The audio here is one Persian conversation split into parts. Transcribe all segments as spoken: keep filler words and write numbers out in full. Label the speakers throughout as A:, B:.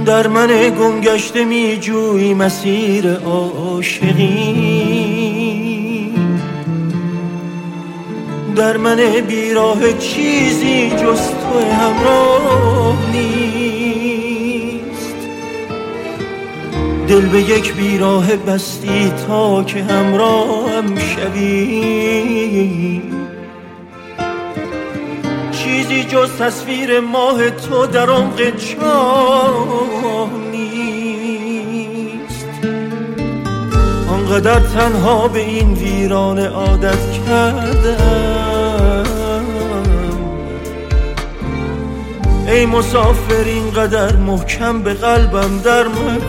A: در من گم گشته می جوی مسیر عاشقی، در من بیراه چیزی جز تو همراه نیست. دل به یک بیراه بستی تا که همراهم شوی، چیزی جز تصویر ماه تو در عمق چاه نیست. آنقدر تنها به این ویرانه عادت کردم، ای مسافر اینقدر محکم به قلبم در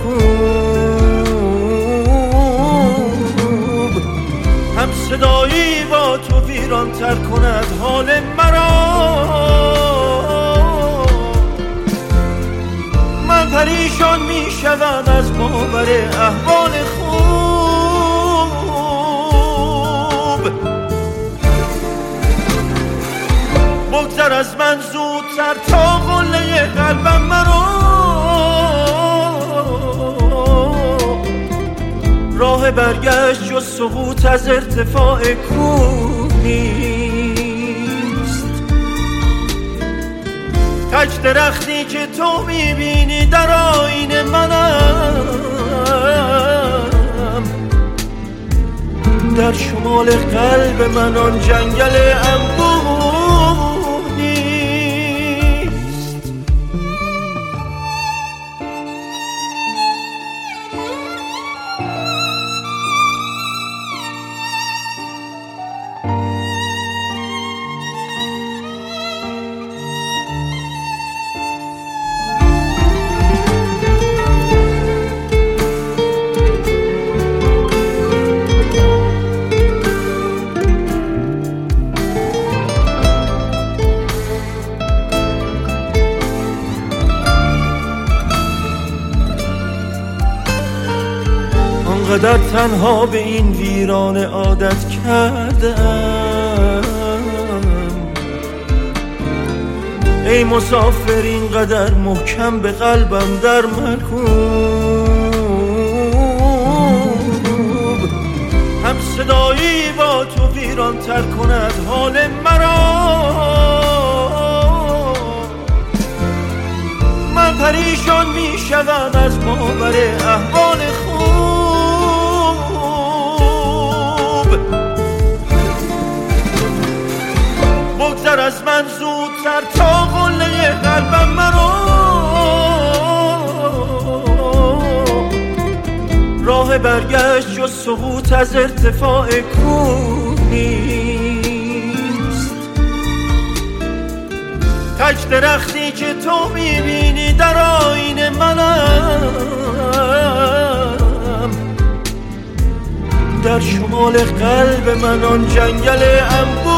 A: مکوب. هم صدایی با تو ویران تر کند حال مرا، من پریشان می شدم از باور احوال خوب. بگذر از من زودتر تا قله قلبم مرا، راه برگشت جز سقوط از ارتفاع کوه نیست. تک درختی که تو میبینی در آینه منم، در شمال قلب من آن جنگل انبوه نیست. آنقدر تنها به این ویرانه عادت کردم، ای مسافر اینقدر محکم به قلبم در مکوب. هم صدایی با تو ویران تر کند حال مرا، من پریشان می شدم از باور احوال خوب. بگذر از من زودتر تا قله قلبم مرا، راه برگشت جز سقوط از ارتفاع کوه نیست. تک درختی که تو میبینی در آینه منم، در شمال قلب من آن جنگل انبوه